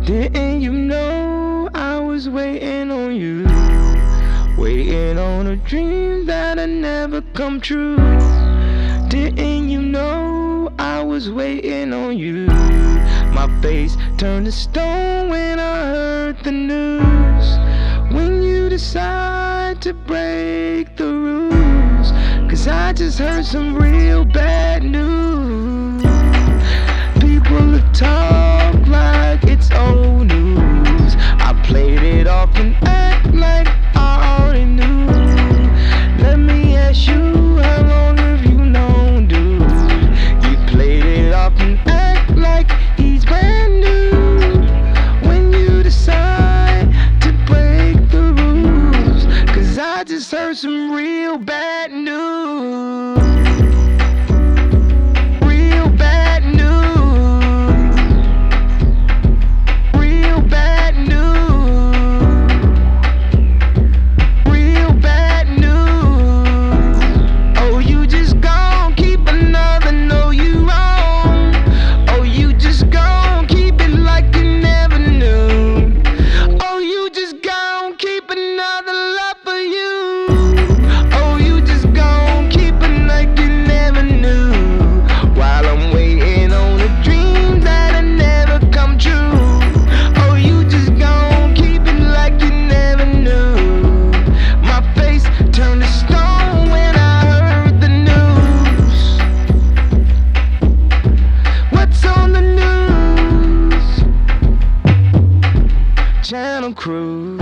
Didn't you know I was waiting on you? Waiting on a dream that'll never come true. Didn't you know I was waiting on you? My face turned to stone when I heard the news. When you decide to break the rules, 'cause I just heard some real bad news. People talk like it's old news. I played it off and act like I already knew. Let me ask you, how long have you known, dude? You played it off and act like he's brand new. When you decide to break the rules, 'cause I just heard some real bad news. Real bad news. Real bad news. Real bad news. Oh, you just gon' keep another know you wrong. Oh, you just gon' keep it like you never knew. Oh, you just gon' keep another love for you. Oh, you just gon' keep it like you never knew. While I'm waiting on a dream that'll never come true. Oh, you just gon' keep it like you never knew. My face turned to stone when I heard the news. What's on the news? Channel Crew.